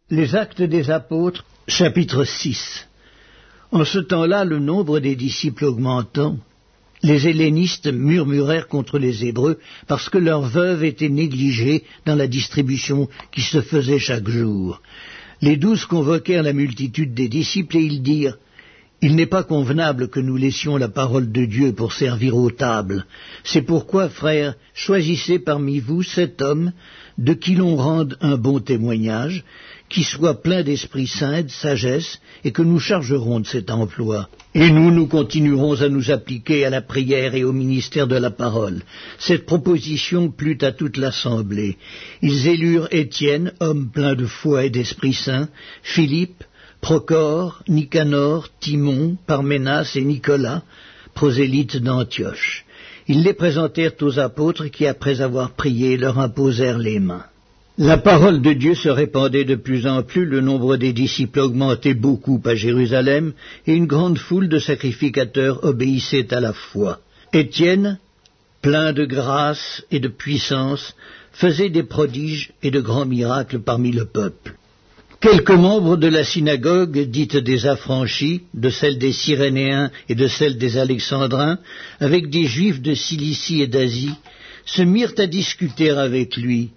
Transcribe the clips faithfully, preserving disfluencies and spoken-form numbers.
Les Actes des Apôtres, chapitre six. En ce temps-là, le nombre des disciples augmentant, les hellénistes murmurèrent contre les Hébreux parce que leurs veuves étaient négligées dans la distribution qui se faisait chaque jour. Les douze convoquèrent la multitude des disciples et ils dirent « Il n'est pas convenable que nous laissions la parole de Dieu pour servir aux tables. C'est pourquoi, frères, choisissez parmi vous sept hommes de qui l'on rende un bon témoignage, qui soit plein d'Esprit Saint, de sagesse, et que nous chargerons de cet emploi. Et nous, nous continuerons à nous appliquer à la prière et au ministère de la parole. » Cette proposition plut à toute l'assemblée. Ils élurent Étienne, homme plein de foi et d'Esprit Saint, Philippe, Procore, Nicanor, Timon, Parménas et Nicolas, prosélytes d'Antioche. Ils les présentèrent aux apôtres qui, après avoir prié, leur imposèrent les mains. La parole de Dieu se répandait de plus en plus, le nombre des disciples augmentait beaucoup à Jérusalem, et une grande foule de sacrificateurs obéissait à la foi. Étienne, plein de grâce et de puissance, faisait des prodiges et de grands miracles parmi le peuple. Quelques membres de la synagogue, dite des affranchis, de celle des Cyrénéens et de celle des Alexandrins, avec des Juifs de Cilicie et d'Asie, se mirent à discuter avec lui.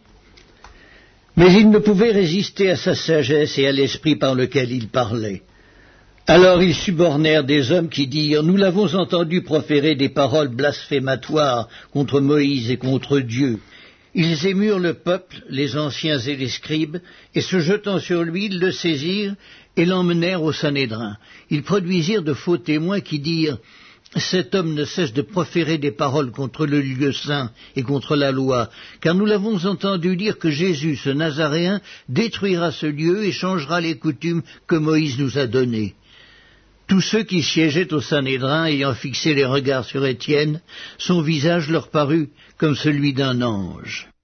Mais ils ne pouvaient résister à sa sagesse et à l'esprit par lequel il parlait. Alors ils subornèrent des hommes qui dirent « Nous l'avons entendu proférer des paroles blasphématoires contre Moïse et contre Dieu. » Ils émurent le peuple, les anciens et les scribes, et se jetant sur lui, ils le saisirent et l'emmenèrent au Sanhédrin. Ils produisirent de faux témoins qui dirent « Cet homme ne cesse de proférer des paroles contre le lieu saint et contre la loi, car nous l'avons entendu dire que Jésus, ce Nazaréen, détruira ce lieu et changera les coutumes que Moïse nous a données. » Tous ceux qui siégeaient au Sanhédrin, ayant fixé les regards sur Étienne, son visage leur parut comme celui d'un ange.